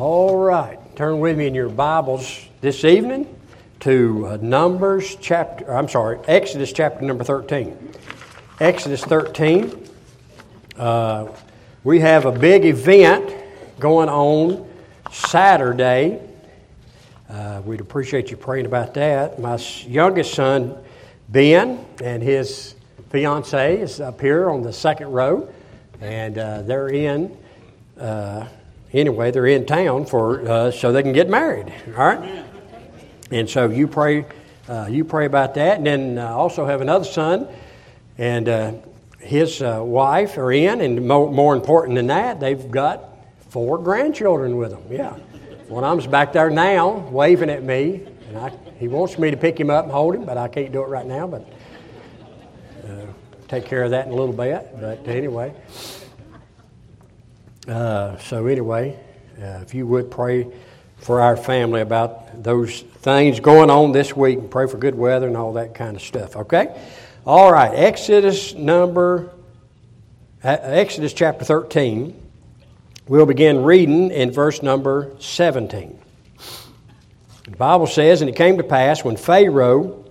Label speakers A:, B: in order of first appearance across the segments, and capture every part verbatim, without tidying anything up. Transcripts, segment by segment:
A: All right. Turn with me in your Bibles this evening to uh, Numbers chapter, I'm sorry, Exodus chapter number thirteen. Exodus thirteen. Uh, we have a big event going on Saturday. Uh, we'd appreciate you praying about that. My youngest son, Ben, and his fiancée is up here on the second row, and uh, they're in... Uh, Anyway, they're in town for uh, so they can get married. All right, Amen. And so you pray, uh, you pray about that, and then I uh, also have another son, and uh, his uh, wife are in, and more, more important than that, they've got four grandchildren with them. Yeah, one of them's back there now, waving at me, and I, he wants me to pick him up and hold him, but I can't do it right now. But uh, take care of that in a little bit. But anyway. Uh, so anyway, uh, if you would pray for our family about those things going on this week, and pray for good weather and all that kind of stuff, okay? All right, Exodus number, uh, Exodus chapter thirteen. We'll begin reading in verse number seventeen. The Bible says, "And it came to pass when Pharaoh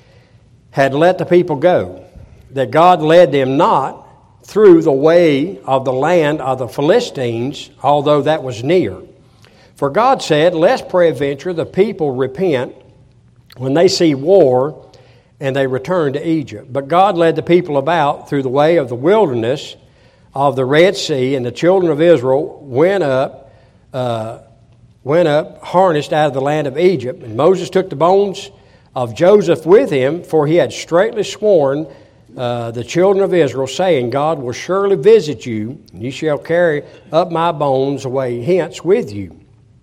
A: had let the people go, that God led them not through the way of the land of the Philistines, although that was near. For God said, Lest peradventure the people repent when they see war, and they return to Egypt. But God led the people about through the way of the wilderness of the Red Sea, and the children of Israel went up, uh, went up harnessed out of the land of Egypt. And Moses took the bones of Joseph with him, for he had straitly sworn Uh, the children of Israel, saying, God will surely visit you, and you shall carry up my bones away hence with you.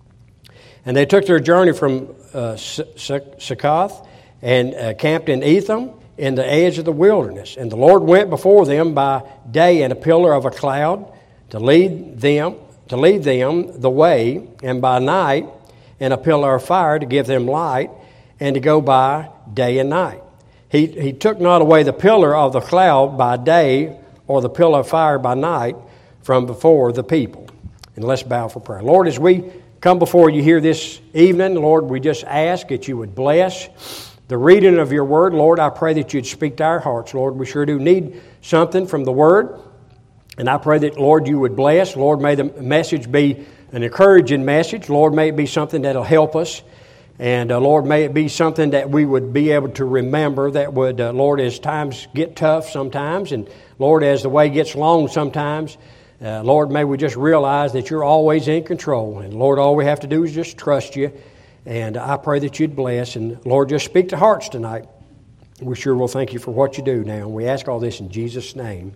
A: And they took their journey from uh, Succoth and uh, camped in Etham in the edge of the wilderness. And the Lord went before them by day in a pillar of a cloud to lead them, to lead them the way, and by night in a pillar of fire to give them light, and to go by day and night. He, he took not away the pillar of the cloud by day or the pillar of fire by night from before the people." And let's bow for prayer. Lord, as we come before you here this evening, Lord, we just ask that you would bless the reading of your word. Lord, I pray that you'd speak to our hearts. Lord, we sure do need something from the word. And I pray that, Lord, you would bless. Lord, may the message be an encouraging message. Lord, may it be something that'll help us. And, uh, Lord, may it be something that we would be able to remember that would, uh, Lord, as times get tough sometimes, and, Lord, as the way gets long sometimes, uh, Lord, may we just realize that you're always in control. And, Lord, all we have to do is just trust you. And I pray that you'd bless. And, Lord, just speak to hearts tonight. We sure will thank you for what you do now. And we ask all this in Jesus' name.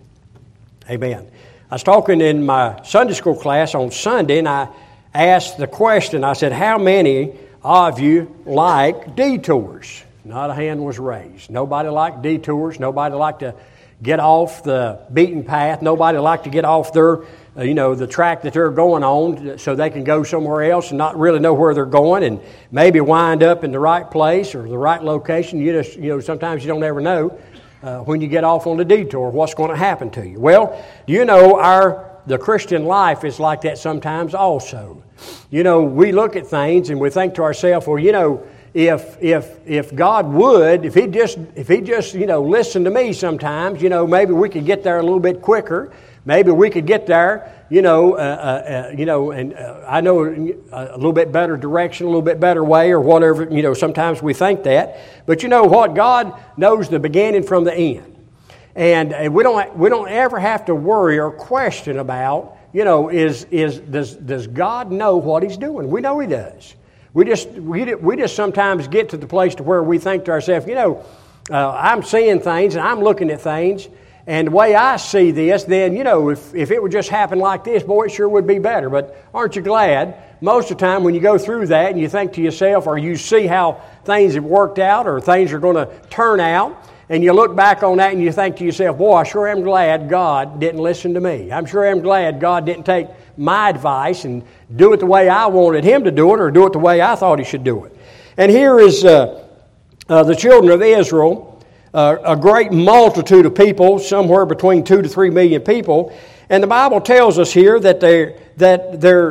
A: Amen. I was talking in my Sunday school class on Sunday, and I asked the question, I said, how many of you like detours? Not a hand was raised. Nobody liked detours. Nobody liked to get off the beaten path. Nobody liked to get off their, uh, you know, the track that they're going on so they can go somewhere else and not really know where they're going and maybe wind up in the right place or the right location. You just, you know, sometimes you don't ever know uh, when you get off on the detour what's going to happen to you. Well, you know, our the Christian life is like that sometimes also. You know, we look at things and we think to ourselves, well, you know, if if if God would, if He just if He just you know listened to me sometimes, you know, maybe we could get there a little bit quicker. Maybe we could get there, you know, uh, uh, you know, and uh, I know a little bit better direction, a little bit better way, or whatever. You know, sometimes we think that, but you know what? God knows the beginning from the end. And, and we don't we don't ever have to worry or question about, you know, is is does does God know what He's doing? We know He does. We just we we just sometimes get to the place to where we think to ourselves, you know, uh, I'm seeing things and I'm looking at things, and the way I see this, then you know, if if it would just happen like this, boy, it sure would be better. But aren't you glad? Most of the time when you go through that and you think to yourself, or you see how things have worked out, or things are going to turn out. And you look back on that and you think to yourself, boy, I sure am glad God didn't listen to me. I'm sure am glad God didn't take my advice and do it the way I wanted Him to do it, or do it the way I thought He should do it. And here is uh, uh, the children of Israel, uh, a great multitude of people, somewhere between two to three million people. And the Bible tells us here that they're, that they're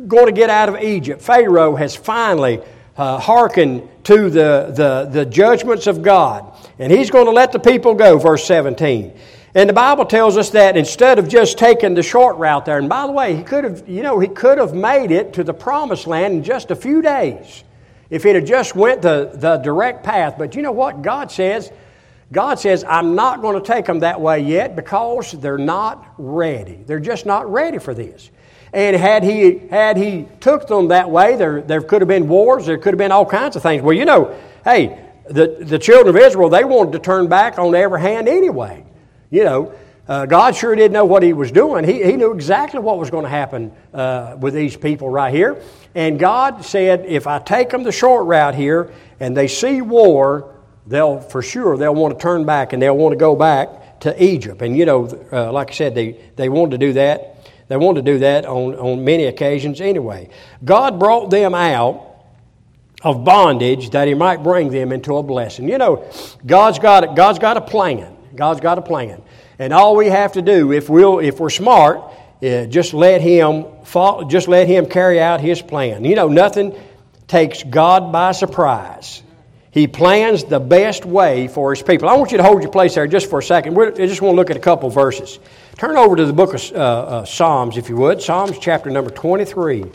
A: going to get out of Egypt. Pharaoh has finally uh, hearkened to the, the, the judgments of God. And he's going to let the people go, verse seventeen. And the Bible tells us that instead of just taking the short route there, and by the way, he could have, you know, he could have made it to the promised land in just a few days if he'd have just went the, the direct path. But you know what? God says, God says, I'm not going to take them that way yet because they're not ready. They're just not ready for this. And had he had he took them that way, there, there could have been wars, there could have been all kinds of things. Well, you know, hey, the, the children of Israel, they wanted to turn back on every hand anyway. You know, uh, God sure did know what He was doing. He, he knew exactly what was going to happen uh, with these people right here. And God said, if I take them the short route here and they see war, they'll, for sure, they'll want to turn back and they'll want to go back to Egypt. And, you know, uh, like I said, they, they wanted to do that. They wanted to do that on, on many occasions anyway. God brought them out of bondage that He might bring them into a blessing. You know, God's got, God's got a plan. God's got a plan. And all we have to do, if we'll, if we're smart, uh, just let Him follow, just let Him carry out His plan. You know, nothing takes God by surprise. He plans the best way for His people. I want you to hold your place there just for a second. We're, I just want to look at a couple verses. Turn over to the book of uh, uh, Psalms, if you would. Psalms chapter number twenty-three.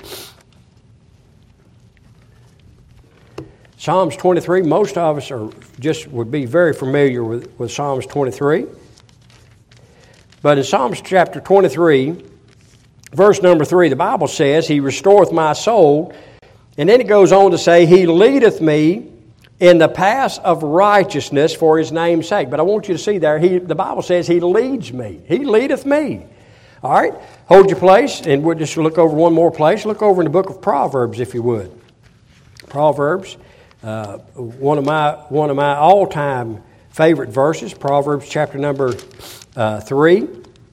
A: Psalms twenty-three, most of us are just would be very familiar with, with Psalms twenty-three. But in Psalms chapter twenty-three, verse number three, the Bible says, He restoreth my soul. And then it goes on to say, He leadeth me in the paths of righteousness for His name's sake. But I want you to see there, he, the Bible says He leads me. He leadeth me. All right, hold your place, and we'll just look over one more place. Look over in the book of Proverbs, if you would. Proverbs. Uh, one of my one of my all-time favorite verses, Proverbs chapter number uh, three.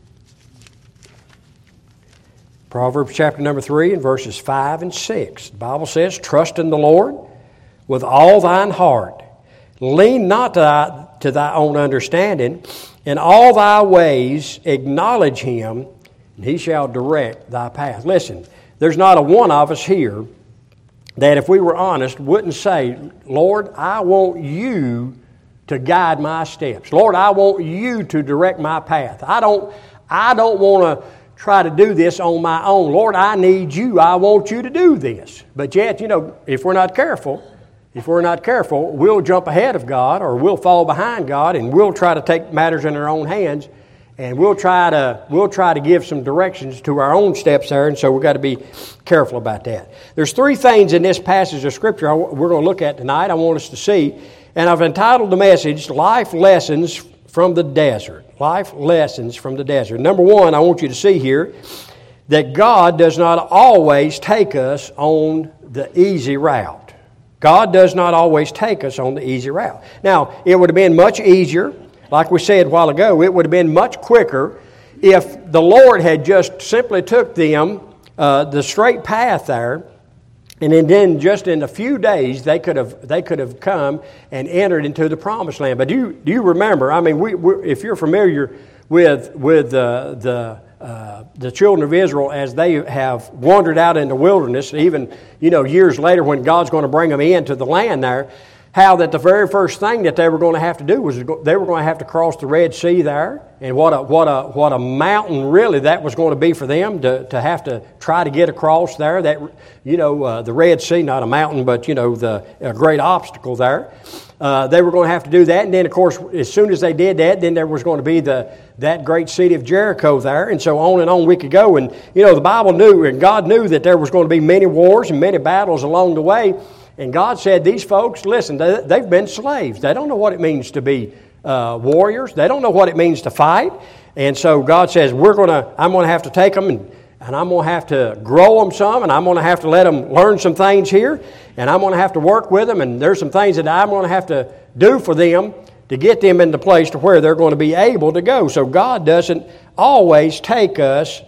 A: Proverbs chapter number three and verses five and six. The Bible says, "Trust in the Lord with all thine heart. Lean not to thy, to thy own understanding. In all thy ways acknowledge Him, and He shall direct thy path." Listen, there's not a one of us here that if we were honest, wouldn't say, Lord, I want You to guide my steps. Lord, I want You to direct my path. I don't, I don't want to try to do this on my own. Lord, I need You. I want You to do this. But yet, you know, if we're not careful, if we're not careful, we'll jump ahead of God or we'll fall behind God and we'll try to take matters in our own hands. And we'll try to we'll try to give some directions to our own steps there, and so we've got to be careful about that. There's three things in this passage of Scripture we're going to look at tonight. I want us to see, and I've entitled the message, Life Lessons from the Desert. Life Lessons from the Desert. Number one, I want you to see here that God does not always take us on the easy route. God does not always take us on the easy route. Now, it would have been much easier, like we said a while ago, it would have been much quicker if the Lord had just simply took them uh, the straight path there, and then just in a few days they could have they could have come and entered into the promised land. But do you, do you remember? I mean, we, we, if you're familiar with with uh, the uh, the children of Israel as they have wandered out in the wilderness, even you know years later when God's going to bring them into the land there, how that the very first thing that they were going to have to do was they were going to have to cross the Red Sea there, and what a what a what a mountain really that was going to be for them to, to have to try to get across there. That you know uh, the Red Sea, not a mountain, but you know the a great obstacle there. Uh, they were going to have to do that, and then of course as soon as they did that, then there was going to be the that great city of Jericho there, and so on and on we could go. And you know the Bible knew and God knew that there was going to be many wars and many battles along the way. And God said, these folks, listen, they, they've been slaves. They don't know what it means to be uh, warriors. They don't know what it means to fight. And so God says, we're going to, I'm going to have to take them and, and I'm going to have to grow them some, and I'm going to have to let them learn some things here, and I'm going to have to work with them, and there's some things that I'm going to have to do for them to get them in the place to where they're going to be able to go. So God doesn't always take us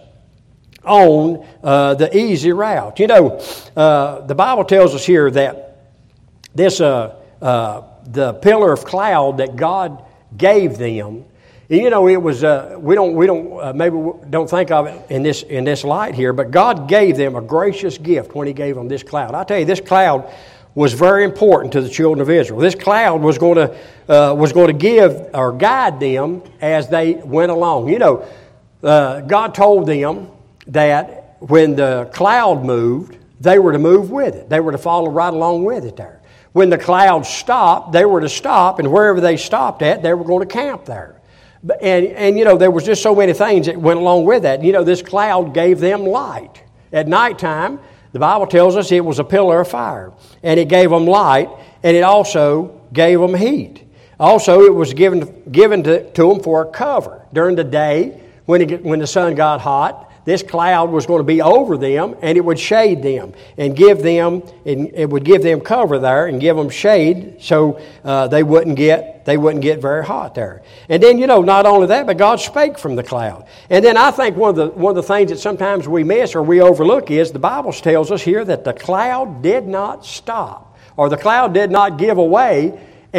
A: on uh, the easy route. You know, uh, the Bible tells us here that this uh, uh, the pillar of cloud that God gave them, And, you know, it was uh, we don't we don't uh, maybe don't think of it in this in this light here, but God gave them a gracious gift when He gave them this cloud. I tell you, this cloud was very important to the children of Israel. This cloud was going to uh, was going to give or guide them as they went along. You know, uh, God told them that when the cloud moved, they were to move with it. They were to follow right along with it there. When the cloud stopped, they were to stop, and wherever they stopped at, they were going to camp there. And, and you know, there was just so many things that went along with that. You know, this cloud gave them light. At nighttime, the Bible tells us it was a pillar of fire, and it gave them light, and it also gave them heat. Also, it was given given to, to them for a cover. During the day, when, it, when the sun got hot, this cloud was going to be over them, and it would shade them and give them, and it would give them cover there and give them shade, so uh, they wouldn't get they wouldn't get very hot there. And then, you know, not only that, but God spake from the cloud. And then I think one of the one of the things that sometimes we miss or we overlook is the Bible tells us here that the cloud did not stop, or the cloud did not give away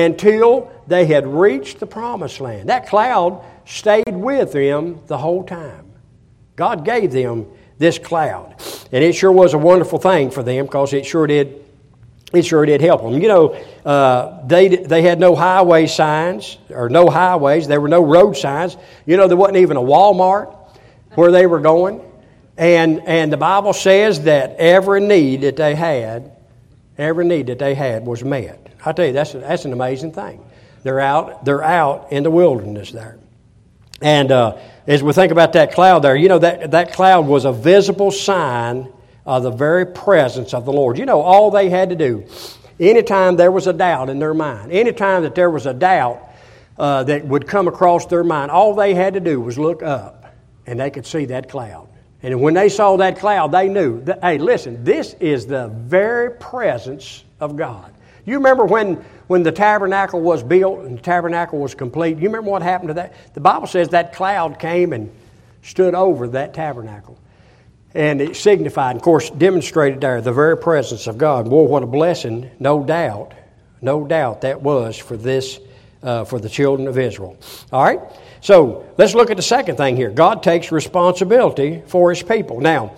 A: until they had reached the promised land. That cloud stayed with them the whole time. God gave them this cloud, and it sure was a wonderful thing for them because it sure did. It sure did help them. You know, uh, they they had no highway signs or no highways. There were no road signs. You know, there wasn't even a Walmart where they were going, and and the Bible says that every need that they had, every need that they had was met. I tell you, that's that's an amazing thing. They're out. They're out in the wilderness there. And uh, as we think about that cloud there, you know, that, that cloud was a visible sign of the very presence of the Lord. You know, all they had to do, anytime there was a doubt in their mind, anytime that there was a doubt uh, that would come across their mind, all they had to do was look up, and they could see that cloud. And when they saw that cloud, they knew, that, hey, listen, this is the very presence of God. You remember when, when the tabernacle was built and the tabernacle was complete? You remember what happened to that? The Bible says that cloud came and stood over that tabernacle. And it signified, of course, demonstrated there the very presence of God. Boy, what a blessing, no doubt, no doubt that was for this, uh, for the children of Israel. All right? So let's look at the second thing here. God takes responsibility for His people. Now,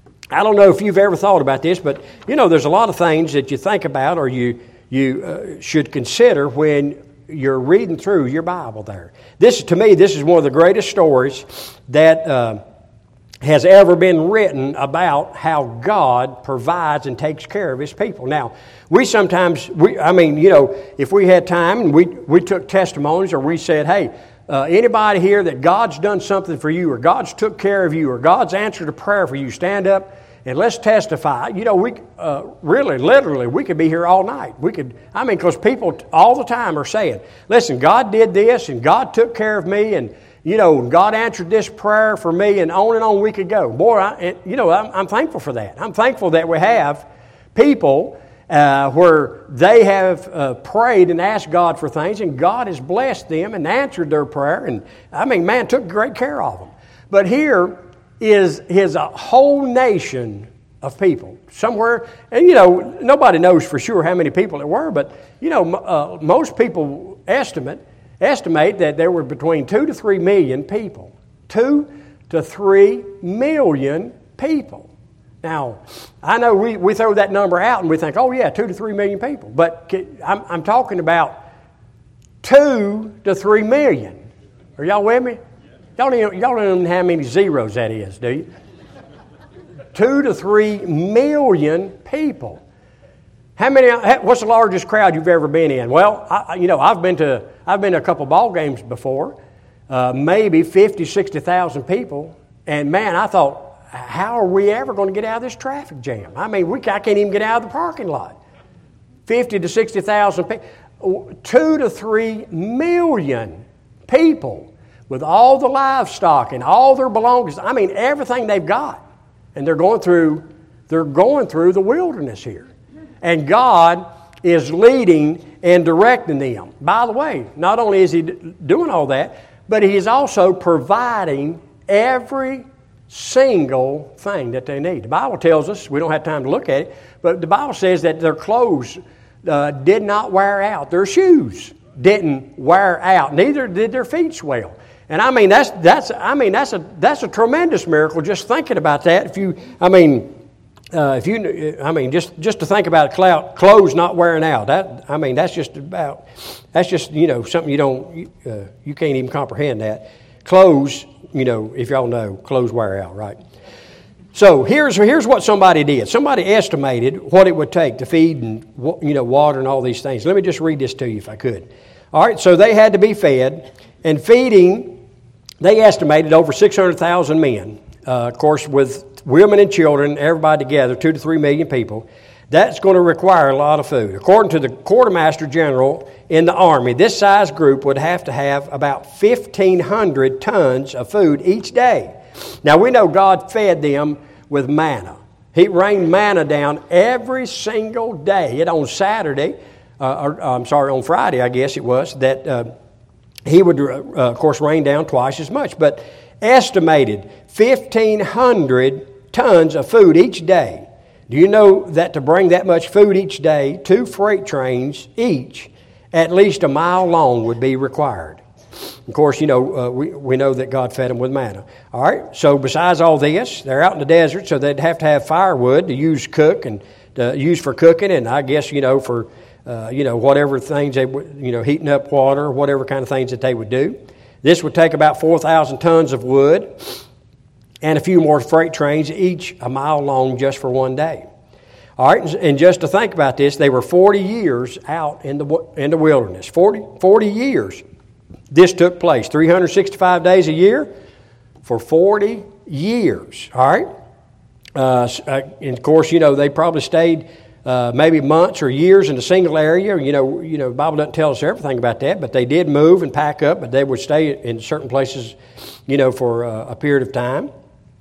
A: I don't know if you've ever thought about this, but, you know, there's a lot of things that you think about or you you uh, should consider when you're reading through your Bible there. This, to me, this is one of the greatest stories that uh, has ever been written about how God provides and takes care of His people. Now, we sometimes, we I mean, you know, if we had time and we, we took testimonies or we said, hey, Uh, anybody here that God's done something for you or God's took care of you or God's answered a prayer for you, stand up and let's testify. You know, we uh, really, literally, we could be here all night. We could, I mean, because people all the time are saying, listen, God did this and God took care of me and, you know, God answered this prayer for me and on and on we could go. Boy, I, you know, I'm, I'm thankful for that. I'm thankful that we have people Uh, where they have uh, prayed and asked God for things, and God has blessed them and answered their prayer. And I mean, man, took great care of them. But here is is a whole nation of people somewhere, and you know, nobody knows for sure how many people it were, but you know, uh, most people estimate estimate that there were between two to three million people. Two to three million people. Now, I know we, we throw that number out and we think, oh yeah, two to three million people. But I'm, I'm talking about two to three million. Are y'all with me? Y'all don't, y'all don't know how many zeros that is, do you? two to three million people. How many? What's the largest crowd you've ever been in? Well, I, you know, I've been to I've been to a couple ball games before, uh, maybe fifty, sixty thousand people, and man, I thought, how are we ever going to get out of this traffic jam? I mean, we, I can't even get out of the parking lot. fifty to sixty thousand people. Two to three million people with all the livestock and all their belongings. I mean, everything they've got. And they're going through, they're going through the wilderness here. And God is leading and directing them. By the way, not only is He doing all that, but He is also providing every single thing that they need. The Bible tells us, we don't have time to look at it, but the Bible says that their clothes uh, did not wear out. Their shoes didn't wear out. Neither did their feet swell. And I mean, that's that's I mean that's a that's a tremendous miracle. Just thinking about that. If you, I mean, uh, if you, I mean, just just to think about clothes not wearing out. That I mean, that's just about that's just you know something you don't uh, you can't even comprehend that. Clothes, you know, if y'all know, clothes wear out, right? So here's here's what somebody did. Somebody estimated what it would take to feed and you know water and all these things. Let me just read this to you if I could. All right, so they had to be fed, and feeding. They estimated over six hundred thousand men, uh, of course, with women and children, everybody together, two to three million people. That's going to require a lot of food. According to the quartermaster general in the Army, this size group would have to have about fifteen hundred tons of food each day. Now, we know God fed them with manna. He rained manna down every single day. And on Saturday, uh, or, I'm sorry, on Friday, I guess it was, that... Uh, He would, uh, of course, rain down twice as much, but estimated fifteen hundred tons of food each day. Do you know that to bring that much food each day, two freight trains each, at least a mile long, would be required? Of course, you know, uh, we, we know that God fed them with manna. All right, so besides all this, they're out in the desert, so they'd have to have firewood to use cook and to use for cooking, and I guess, you know, for... Uh, you know, whatever things they would, you know, heating up water, whatever kind of things that they would do. This would take about four thousand tons of wood and a few more freight trains, each a mile long just for one day. All right, and just to think about this, they were forty years out in the in the wilderness. forty, forty years this took place, three hundred sixty-five days a year for forty years. All right, uh, and of course, you know, they probably stayed Uh, maybe months or years in a single area. You know, you know, the Bible doesn't tell us everything about that, but they did move and pack up, but they would stay in certain places, you know, for uh, a period of time.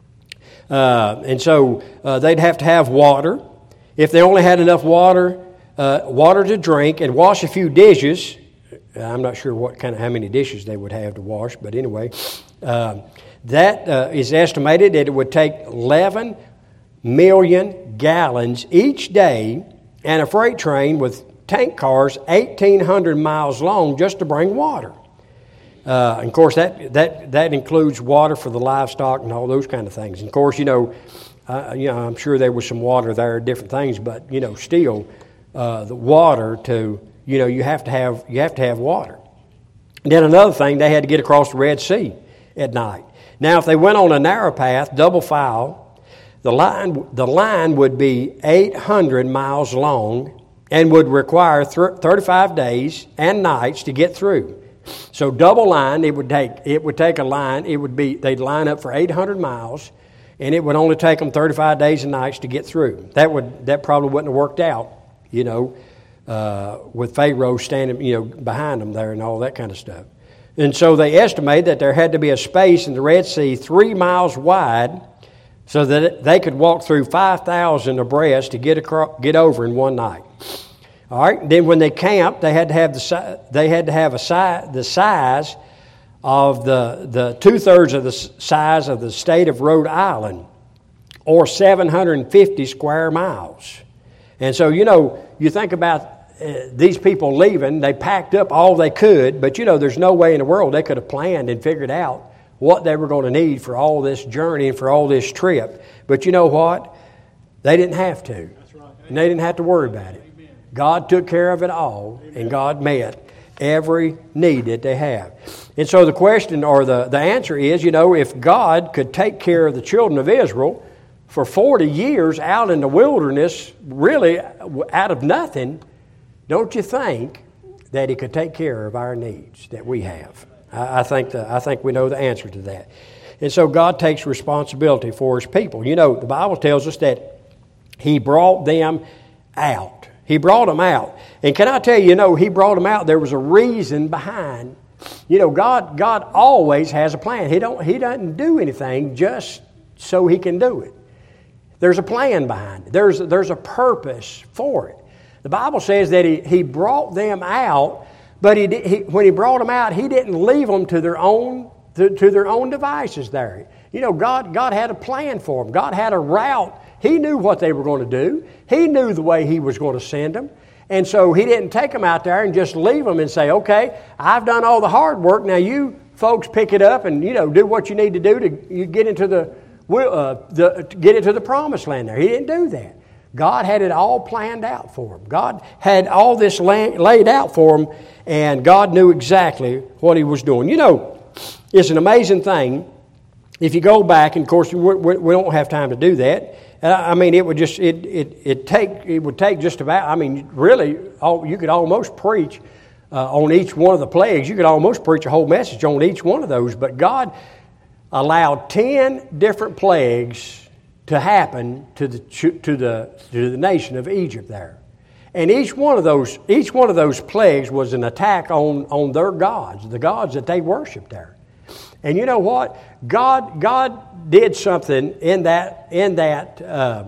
A: Uh, and so uh, they'd have to have water. If they only had enough water, uh, water to drink and wash a few dishes. I'm not sure what kind of how many dishes they would have to wash, but anyway, uh, that uh, is estimated that it would take eleven million gallons each day, and a freight train with tank cars eighteen hundred miles long just to bring water. Uh, and of course, that, that that includes water for the livestock and all those kind of things. And of course, you know, uh, you know, I'm sure there was some water there, different things, but you know, still, uh, the water to you know, you have to have you have to have water. And then another thing, they had to get across the Red Sea at night. Now, if they went on a narrow path, double file. The line, the line would be eight hundred miles long and would require thirty-five days and nights to get through. So double line, it would take it would take a line. It would be they'd line up for eight hundred miles, and it would only take them thirty-five days and nights to get through. That would that probably wouldn't have worked out, you know, uh, with Pharaoh standing, you know, behind them there and all that kind of stuff. And so they estimate that there had to be a space in the Red Sea three miles wide, so that they could walk through five thousand abreast to get across, get over in one night. All right. Then when they camped, they had to have the they had to have a si- the size of the the two thirds of the size of the state of Rhode Island, or seven hundred fifty square miles. And so you know you think about uh, these people leaving. They packed up all they could, but you know there's no way in the world they could have planned and figured out what they were going to need for all this journey and for all this trip. But you know what? They didn't have to. That's right. And they didn't have to worry about it. Amen. God took care of it all, Amen. And God met every need that they have. And so the question or the, the answer is, you know, if God could take care of the children of Israel for forty years out in the wilderness, really out of nothing, don't you think that He could take care of our needs that we have? I think the, I think we know the answer to that. And so God takes responsibility for His people. You know, the Bible tells us that He brought them out. He brought them out. And can I tell you, you know, He brought them out. There was a reason behind. You know, God God always has a plan. He don't He doesn't do anything just so He can do it. There's a plan behind it. There's, there's a purpose for it. The Bible says that He, he brought them out. But he, he, when He brought them out, He didn't leave them to their own to, to their own devices there. You know, God God had a plan for them. God had a route. He knew what they were going to do. He knew the way He was going to send them. And so He didn't take them out there and just leave them and say, okay, I've done all the hard work. Now you folks pick it up and, you know, do what you need to do to you get into the, uh, the to get into the promised land there. He didn't do that. God had it all planned out for him. God had all this land laid out for him, and God knew exactly what he was doing. You know, it's an amazing thing. If you go back, and of course we, we don't have time to do that. I mean, it would just it it it take it would take just about. I mean, really, all, you could almost preach uh, on each one of the plagues. You could almost preach a whole message on each one of those. But God allowed ten different plagues to happen to the to the to the nation of Egypt there, and each one of those each one of those plagues was an attack on on their gods, the gods that they worshiped there. And you know what? God God did something in that in that uh,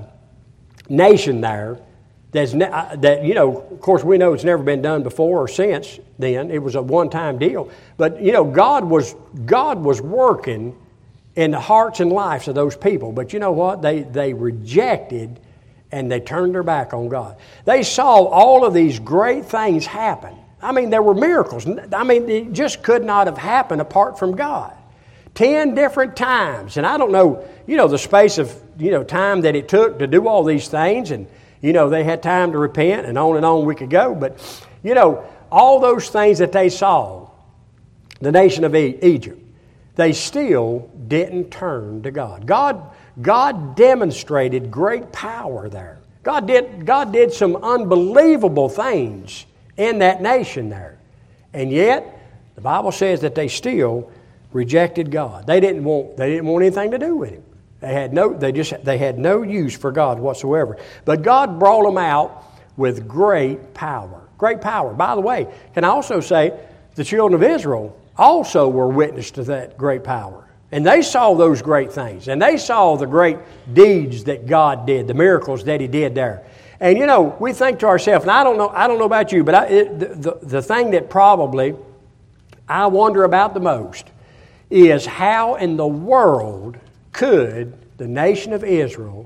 A: nation there that's ne- that you know. Of course, we know it's never been done before or since then. It was a one-time deal. But you know, God was God was working in the hearts and lives of those people. But you know what? They they rejected and they turned their back on God. They saw all of these great things happen. I mean, there were miracles. I mean, it just could not have happened apart from God. Ten different times. And I don't know, you know, the space of, you know, time that it took to do all these things. And, you know, they had time to repent and on and on we could go. But, you know, all those things that they saw, the nation of Egypt, they still didn't turn to God. God, God demonstrated great power there. God did, God did some unbelievable things in that nation there. And yet, the Bible says that they still rejected God. They didn't want they didn't want anything to do with him. They had no they just they had no use for God whatsoever. But God brought them out with great power. Great power. By the way, can I also say the children of Israel also were witness to that great power. And they saw those great things. And they saw the great deeds that God did, the miracles that he did there. And you know, we think to ourselves, and I don't know I don't know about you, but I, it, the, the the thing that probably I wonder about the most is how in the world could the nation of Israel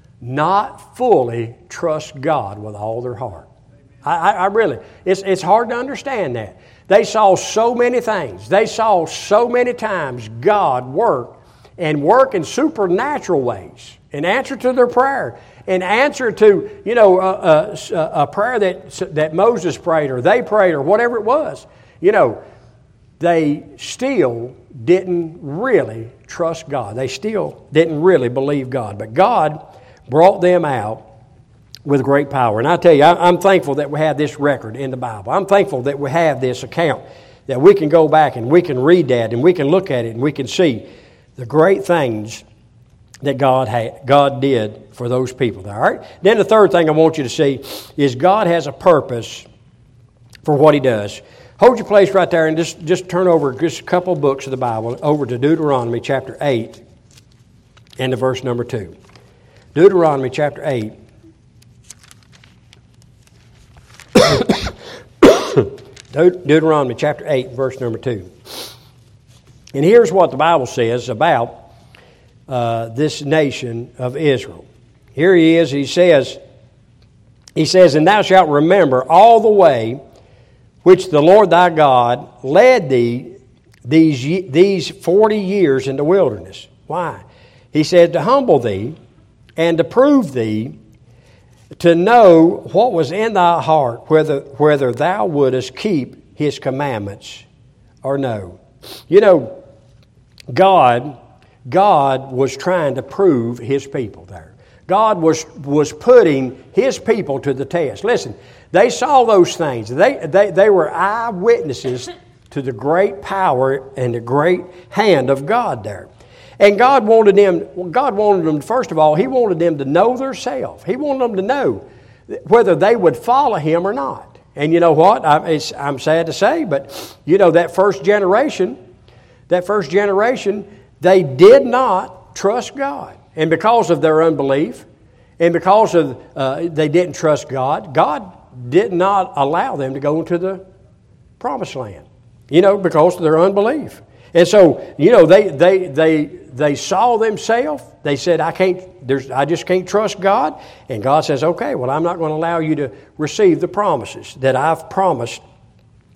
A: not fully trust God with all their heart? I, I, I really, it's, it's hard to understand that. They saw so many things. They saw so many times God work and work in supernatural ways in answer to their prayer, in answer to, you know, a, a, a prayer that, that Moses prayed or they prayed or whatever it was. You know, they still didn't really trust God. They still didn't really believe God. But God brought them out with great power. And I tell you, I'm thankful that we have this record in the Bible. I'm thankful that we have this account, that we can go back and we can read that and we can look at it and we can see the great things that God had, God did for those people there. All right? Then the third thing I want you to see is God has a purpose for what he does. Hold your place right there and just, just turn over just a couple books of the Bible over to Deuteronomy chapter eight and to verse number two. Deuteronomy chapter eight. Deuteronomy chapter eight, verse number two. And here's what the Bible says about uh, this nation of Israel. Here he is, he says, he says, "And thou shalt remember all the way which the Lord thy God led thee these, these forty years in the wilderness." Why? He said, "To humble thee and to prove thee, to know what was in thy heart, whether, whether thou wouldest keep his commandments or no." You know, God, God was trying to prove his people there. God was, was putting his people to the test. Listen, they saw those things. They, they, they were eyewitnesses to the great power and the great hand of God there. And God wanted them, well, God wanted them, first of all, he wanted them to know themselves. He wanted them to know whether they would follow him or not. And you know what? I, it's, I'm sad to say, but you know, that first generation, that first generation, they did not trust God. And because of their unbelief, and because of uh, they didn't trust God, God did not allow them to go into the promised land. You know, because of their unbelief. And so, you know, they they they they saw themselves. They said, "I can't. There's. I just can't trust God." And God says, "Okay, well, I'm not going to allow you to receive the promises that I've promised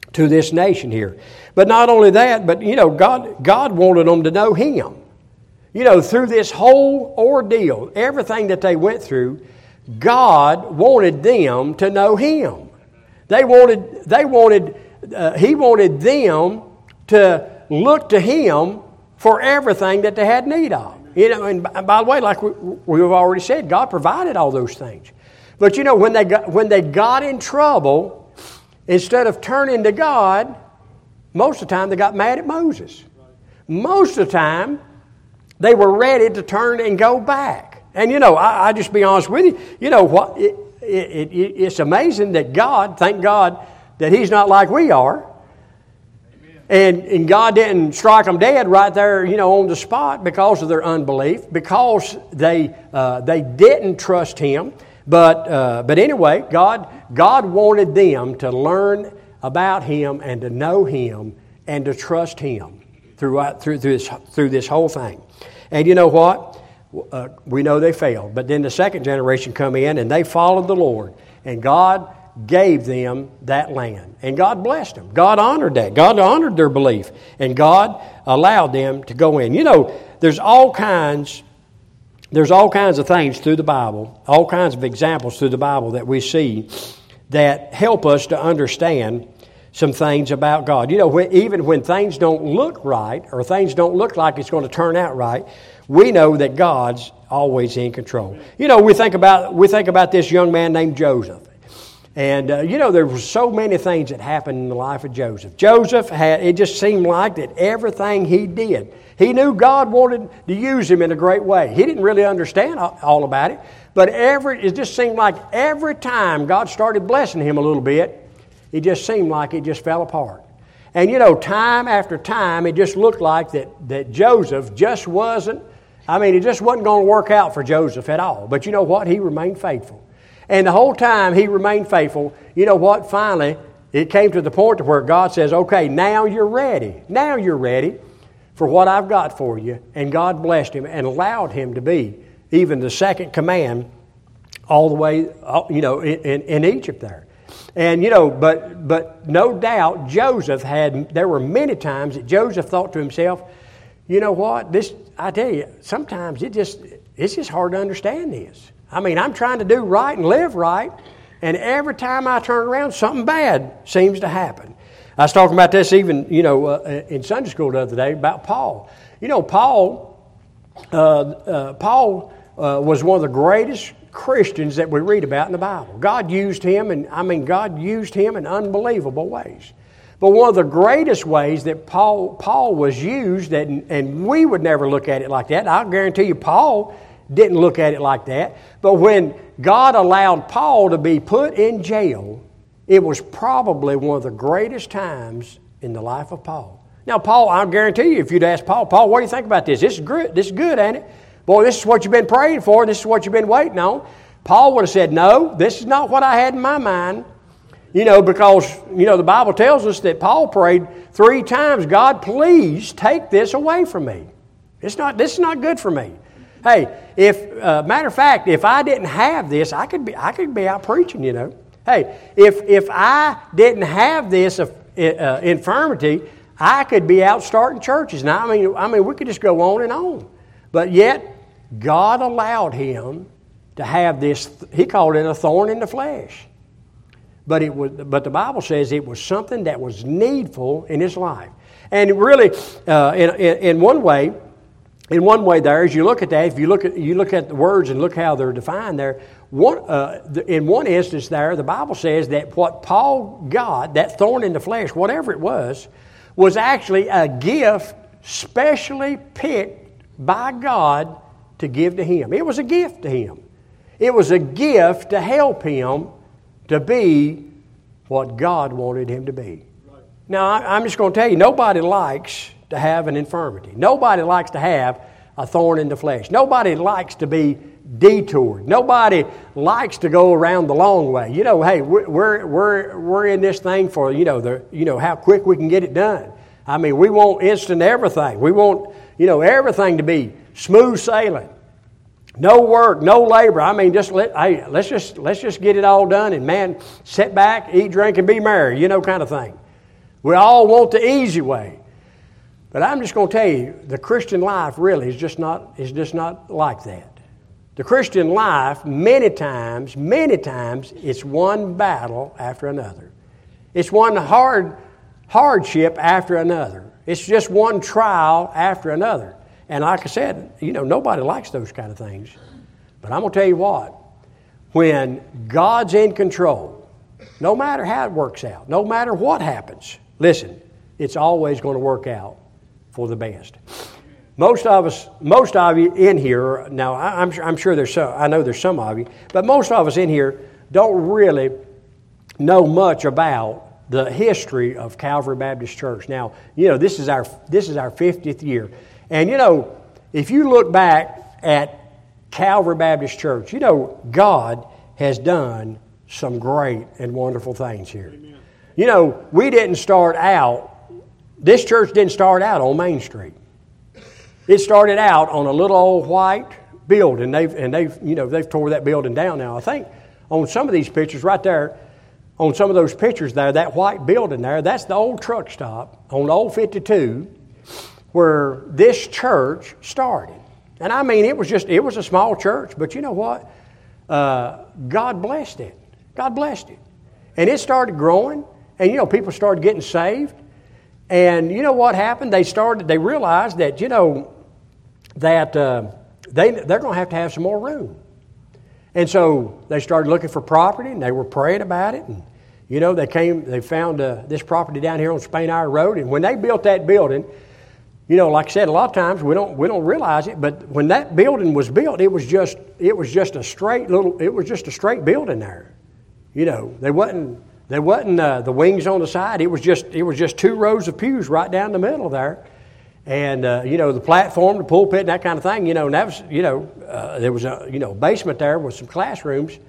A: to this nation here. But not only that, but you know, God, God wanted them to know Him. You know, through this whole ordeal, everything that they went through, God wanted them to know Him. They wanted, they wanted, uh, He wanted them to look to Him for everything that they had need of. You know, and by the way, like we, we've already said, God provided all those things. But you know, when they got, when they got in trouble, instead of turning to God, most of the time they got mad at Moses. Most of the time, they were ready to turn and go back. And you know, I, I just be honest with you. You know what? It, it, it, it's amazing that God, thank God, that He's not like we are. And, and God didn't strike them dead right there, you know, on the spot because of their unbelief, because they uh, they didn't trust Him. But uh, but anyway, God God wanted them to learn about Him and to know Him and to trust Him throughout through through this through this whole thing. And you know what? Uh, we know they failed. But then the second generation come in and they followed the Lord, and God gave them that land. And God blessed them. God honored that. God honored their belief. And God allowed them to go in. You know, there's all kinds, there's all kinds of things through the Bible, all kinds of examples through the Bible that we see that help us to understand some things about God. You know, when, even when things don't look right or things don't look like it's going to turn out right, we know that God's always in control. You know, we think about we think about this young man named Joseph. And, uh, you know, there were so many things that happened in the life of Joseph. Joseph had, it just seemed like that everything he did, he knew God wanted to use him in a great way. He didn't really understand all about it, but every it just seemed like every time God started blessing him a little bit, it just seemed like it just fell apart. And, you know, time after time, it just looked like that, that Joseph just wasn't, I mean, it just wasn't going to work out for Joseph at all. But you know what? He remained faithful. And the whole time he remained faithful. You know what? Finally, it came to the point to where God says, okay, now you're ready. Now you're ready for what I've got for you. And God blessed him and allowed him to be even the second command all the way, you know, in, in Egypt there. And, you know, but but no doubt Joseph had, there were many times that Joseph thought to himself, you know what, this, I tell you, sometimes it just, it's just hard to understand this. I mean, I'm trying to do right and live right, and every time I turn around, something bad seems to happen. I was talking about this even, you know, uh, in Sunday school the other day about Paul. You know, Paul, uh, uh, Paul uh, was one of the greatest Christians that we read about in the Bible. God used him, and I mean, God used him in unbelievable ways. But one of the greatest ways that Paul Paul was used, that, and we would never look at it like that. I'll guarantee you, Paul didn't look at it like that. But when God allowed Paul to be put in jail, it was probably one of the greatest times in the life of Paul. Now, Paul, I'll guarantee you, if you'd ask Paul, Paul, what do you think about this? This is good, this is good, ain't it? Boy, this is what you've been praying for. This is what you've been waiting on. Paul would have said, no, this is not what I had in my mind. You know, because, you know, the Bible tells us that Paul prayed three times, God, please take this away from me. It's not, this is not good for me. Hey, if uh, matter of fact, if I didn't have this, I could be I could be out preaching. You know, hey, if if I didn't have this uh, uh, infirmity, I could be out starting churches. Now, I mean, I mean, we could just go on and on. But yet, God allowed him to have this. He called it a thorn in the flesh. But it was. But the Bible says it was something that was needful in his life, and really, uh, in, in in one way. In one way there, as you look at that, if you look at you look at the words and look how they're defined there, one, uh, the, in one instance there, the Bible says that what Paul got, that thorn in the flesh, whatever it was, was actually a gift specially picked by God to give to him. It was a gift to him. It was a gift to help him to be what God wanted him to be. Right. Now, I, I'm just going to tell you, nobody likes to have an infirmity. Nobody likes to have a thorn in the flesh. Nobody likes to be detoured. Nobody likes to go around the long way. You know, hey, we're we're we're in this thing for, you know, the you know how quick we can get it done. I mean, we want instant everything. We want, you know, everything to be smooth sailing. No work, no labor. I mean, just let hey, let's just let's just get it all done and man, sit back, eat, drink, and be merry, you know, kind of thing. We all want the easy way. But I'm just going to tell you, the Christian life really is just not is just not like that. The Christian life, many times, many times, it's one battle after another. It's one hard hardship after another. It's just one trial after another. And like I said, you know, nobody likes those kind of things. But I'm going to tell you what, when God's in control, no matter how it works out, no matter what happens, listen, it's always going to work out for the best. Most of us, most of you in here, now I'm, I'm sure there's some, I know there's some of you, but most of us in here don't really know much about the history of Calvary Baptist Church. Now, you know, this is our this is our fiftieth year. And, you know, if you look back at Calvary Baptist Church, you know, God has done some great and wonderful things here. Amen. You know, we didn't start out, this church didn't start out on Main Street. It started out on a little old white building. They've, and they've, you know, they've tore that building down now. I think on some of these pictures right there, on some of those pictures there, that white building there, that's the old truck stop on Old fifty-two where this church started. And I mean, it was just, it was a small church, but you know what? Uh, God blessed it. God blessed it. And it started growing, and you know, people started getting saved. And you know what happened? They started, they realized that, you know, that uh, they, they're going to have to have some more room. And so they started looking for property, and they were praying about it. And, you know, they came, they found uh, this property down here on Spain Iron Road. And when they built that building, you know, like I said, a lot of times we don't we don't realize it, but when that building was built, it was just it was just a straight little it was just a straight building there. You know, they wasn't they wasn't uh, the wings on the side. It was just it was just two rows of pews right down the middle there, and uh, you know, the platform, the pulpit, and that kind of thing. You know, and that was you know uh, there was a you know basement there with some classrooms,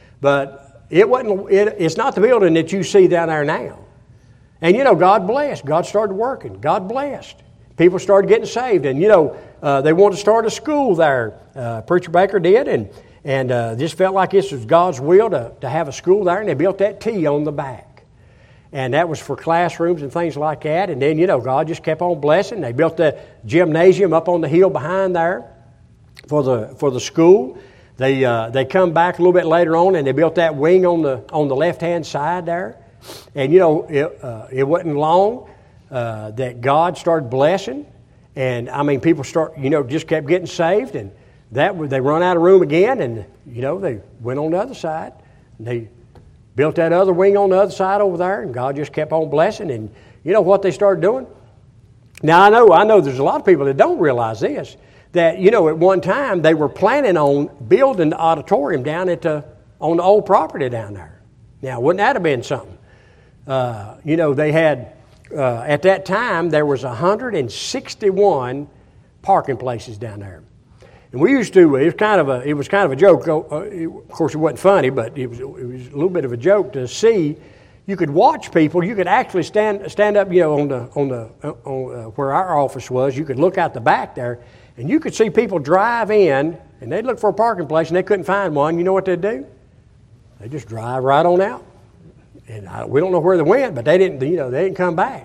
A: but it wasn't. It, it's not the building that you see down there now. And you know, God blessed. God started working. God blessed. People started getting saved, and you know uh, they wanted to start a school there. Uh, Preacher Baker did, and and uh, just felt like this was God's will to to have a school there, and they built that T on the back, and that was for classrooms and things like that. And then you know God just kept on blessing. They built the gymnasium up on the hill behind there for the for the school. They uh, they come back a little bit later on, and they built that wing on the on the left hand side there, and you know it uh, it wasn't long. Uh, that God started blessing, and I mean, people start, you know, just kept getting saved, and that they run out of room again, and you know, they went on the other side, and they built that other wing on the other side over there, and God just kept on blessing, and you know what they started doing? Now I know, I know, there's a lot of people that don't realize this, that you know, at one time they were planning on building the auditorium down at the on the old property down there. Now, wouldn't that have been something? Uh, you know, they had. Uh, at that time, there was one hundred sixty-one parking places down there, and we used to. It was kind of a. It was kind of a joke. Uh, it, of course, it wasn't funny, but it was. It was a little bit of a joke to see. You could watch people. You could actually stand stand up. You know, on the on the on, uh, where our office was. You could look out the back there, and you could see people drive in, and they'd look for a parking place, and they couldn't find one. You know what they'd do? They just drive right on out. And I, we don't know where they went, but they didn't, you know, they didn't come back.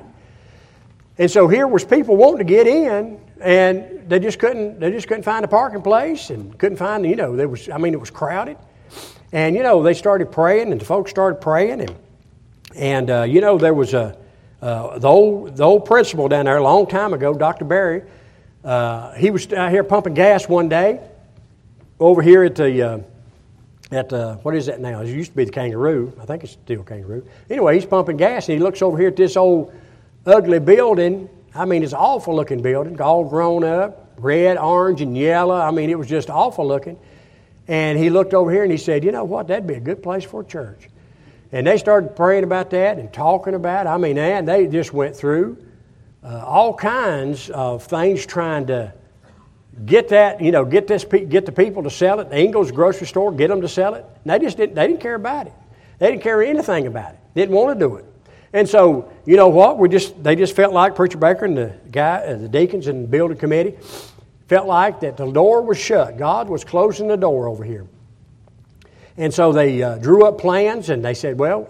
A: And so here was people wanting to get in, and they just couldn't. They just couldn't find a parking place, and couldn't find. You know, there was. I mean, it was crowded. And you know, they started praying, and the folks started praying, and and uh, you know, there was a uh, the old the old principal down there a long time ago, Doctor Barry. Uh, he was out here pumping gas one day over here at the. Uh, At uh, what is that now? It used to be the Kangaroo. I think it's still Kangaroo. Anyway, he's pumping gas, and he looks over here at this old ugly building. I mean, it's an awful looking building, all grown up, red, orange, and yellow. I mean, it was just awful looking. And he looked over here and he said, "You know what? That'd be a good place for a church." And they started praying about that and talking about it. I mean, and they just went through uh, all kinds of things trying to. Get that, you know, get this, get the people to sell it. The Ingles grocery store, get them to sell it. And they just didn't, they didn't care about it. They didn't care anything about it. Didn't want to do it. And so, you know what? We just, they just felt like Preacher Baker and the guy, uh, the deacons and the building committee felt like that the door was shut. God was closing the door over here. And so they uh, drew up plans, and they said, well,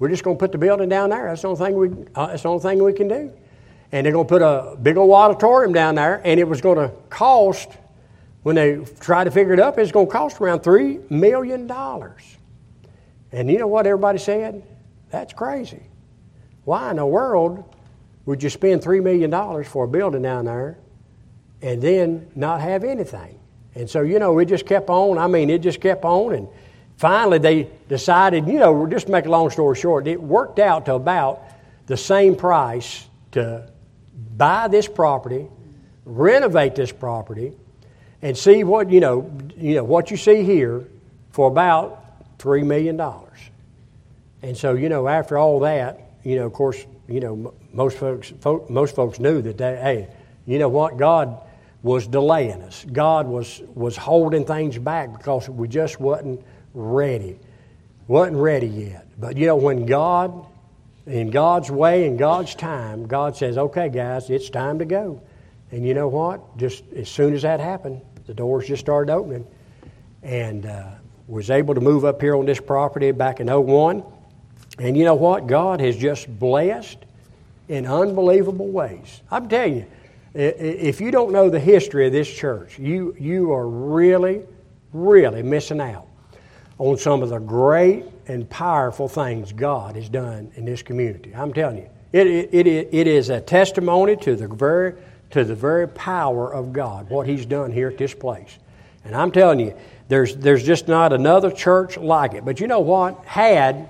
A: We're just going to put the building down there. That's the only thing we, uh, that's the only thing we can do. And they're going to put a big old auditorium down there, and it was going to cost, when they tried to figure it up, it was going to cost around three million dollars. And you know what everybody said? That's crazy. Why in the world would you spend three million dollars for a building down there and then not have anything? And so, you know, it just kept on. I mean, it just kept on. And finally they decided, you know, just to make a long story short, it worked out to about the same price to buy this property, renovate this property, and see what, you know, you know, what you see here for about three million dollars. And so, you know, after all that, you know, of course, you know, most folks, folk, most folks knew that, they, hey, you know what, God was delaying us. God was was holding things back because we just wasn't ready. Wasn't ready yet. But, you know, when God, in God's way, in God's time, God says, okay, guys, it's time to go. And you know what? Just as soon as that happened, the doors just started opening. And uh, was able to move up here on this property back in oh one. And you know what? God has just blessed in unbelievable ways. I'm telling you, if you don't know the history of this church, you, you are really, really missing out on some of the great and powerful things God has done in this community. I'm telling you, it, it, it, it is a testimony to the very to the very power of God, what He's done here at this place. And I'm telling you, there's there's just not another church like it. But you know what? Had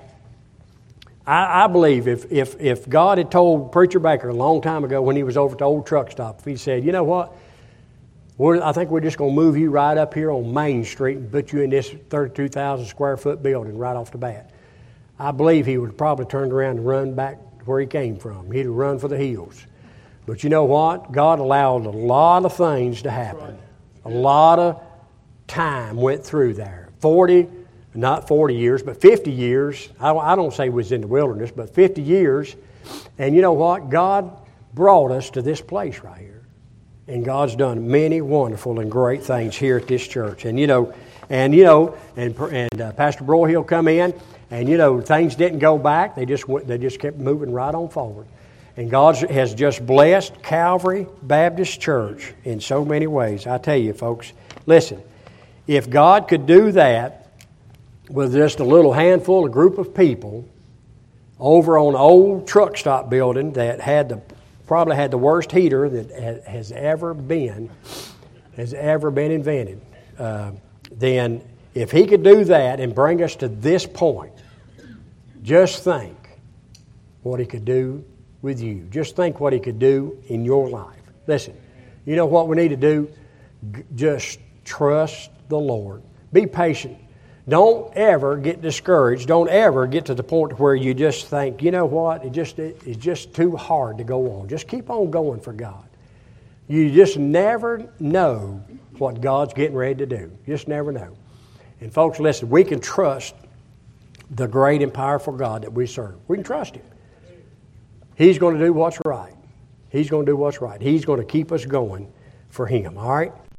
A: I, I believe if, if if God had told Preacher Baker a long time ago when he was over at the old truck stop, if he said, you know what, we're, I think we're just going to move you right up here on Main Street and put you in this thirty-two thousand square foot building right off the bat, I believe he would have probably turned around and run back where he came from. He'd have run for the hills. But you know what? God allowed a lot of things to happen. A lot of time went through there. forty Not forty years, but fifty years. I, I don't say we was in the wilderness, but fifty years. And you know what? God brought us to this place right here. And God's done many wonderful and great things here at this church. And you know, and you know, and and uh, Pastor Broyhill come in, and you know, things didn't go back. They just went, they just kept moving right on forward. And God has just blessed Calvary Baptist Church in so many ways. I tell you, folks, listen, if God could do that with just a little handful, a group of people over on an old truck stop building that had the probably had the worst heater that has ever been has ever been invented, uh, then if He could do that and bring us to this point, just think what He could do with you. Just think what He could do in your life. Listen, you know what we need to do? G- just trust the Lord. Be patient. Don't ever get discouraged. Don't ever get to the point where you just think, you know what, it just it, it's just too hard to go on. Just keep on going for God. You just never know what God's getting ready to do. Just never know. And folks, listen, we can trust the great and powerful God that we serve. We can trust Him. He's going to do what's right. He's going to do what's right. He's going to keep us going for Him, all right?